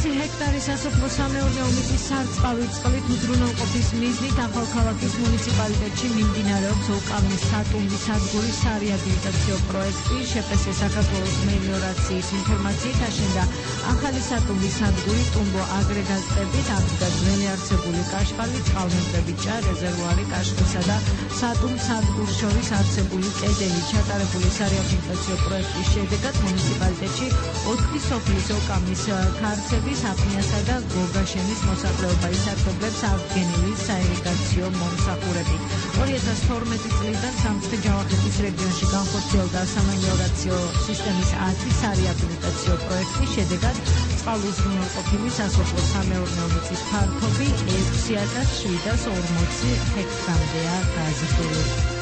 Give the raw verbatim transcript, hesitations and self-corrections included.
ათასი ჰექტარის სასოფლო-სამეურნეო მიწის სარწყავი წყლით უზრუნველყოფის მიზნით ახალქალაქის მუნიციპალიტეტში მიმდინარეობს ოკამის სატუმბის სადგურის სარეაბილიტაციო პროექტი. შეპეს საქართველოს მელიორაციის ინფორმაციით აშენდა ახალი სატუმბის სადგური ტუმბო აგრეგატებით, ამჟამად ძველი არსებული კაშხალი, წყალმემკვიდრე ჭა, რეზერვუარი კაშხლისა და სატუმ სადგურს შორის არსებული კედელი. ჩატარებული სარეაბილიტაციო პროექტის შედეგად მუნიციპალიტეტში ოთხი სოფლის ოკამის ქარცების, აფნიასა და გოგაშენის მოსახლეობა ისარგებლებს აღდგენილი საირიგაციო მომსახურებით. ორი ათას თორმეტი წლიდან სამცხე-ჯავახეთის რეგიონში განხორციელდა სამელიორაციო სისტემის ათი სარეაბილიტაციო პროექტის შედეგად წყალუზრუნველყოფილი სასოფლო-სამეურნეო მიწის ფართობი ექვსი ათას შვიდას ორმოცი ჰექტარამდეა გაზრდილი.